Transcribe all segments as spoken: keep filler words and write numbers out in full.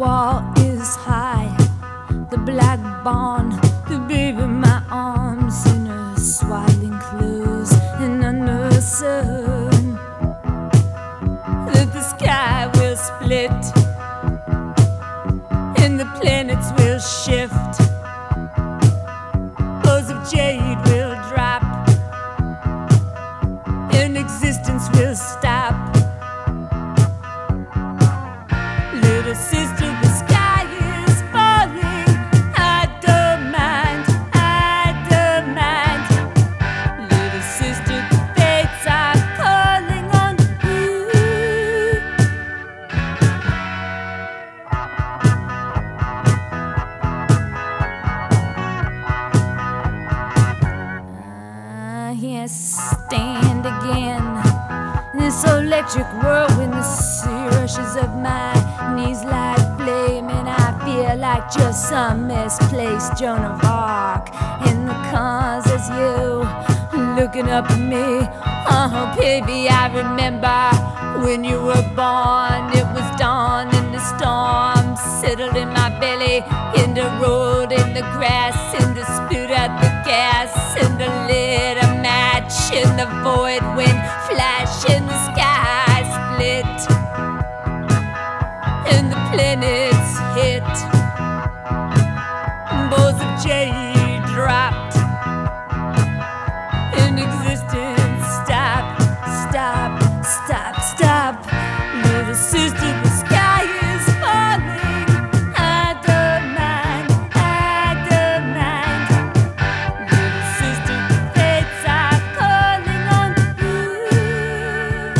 wall is high, the black barn, the baby in my arms, in her swaddling clothes and under the sun. That the sky will split and the planets will shift, bows of jade will drop and existence will stop. Little sister, the sky is falling. I don't mind, I don't mind. Little sister, the fates are calling on you. Ah, yes, stand again. This electric whirlwind, the sea rushes of my knees like flame, and I feel like just some misplaced Joan of Arc in the cars as you looking up at me. Oh baby, I remember when you were born. It was dawn and the storm settled in my belly, in the road, in the grass, in the spit at the gas, in the lit a match in the void when flash in the sky split and the planets hit. Bows of jade dropped and existence stopped. Stop, stop, stop. Little sister, the sky is falling. I don't mind, I don't mind. Little sister, the fates are calling on you.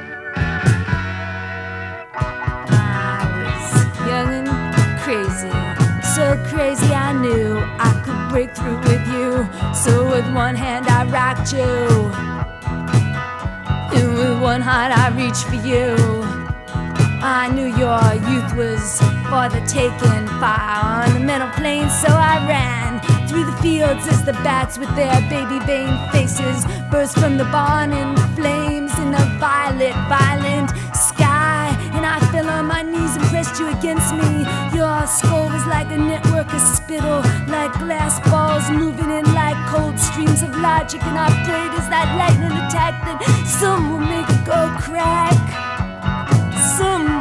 I was young and crazy, so crazy I knew I could break through with you. So with one hand I rocked you, and with one heart I reached for you. I knew your youth was for the taking, fire on the metal plane, so I ran through the fields as the bats with their baby vein faces burst from the barn in flames in the violet, violent sky. And I fell on my knees and pressed you against me. Your skull was like a network of spittle, like glass balls moving in like cold streams of logic. And I prayed as that lightning attacked that some will make it go crack, some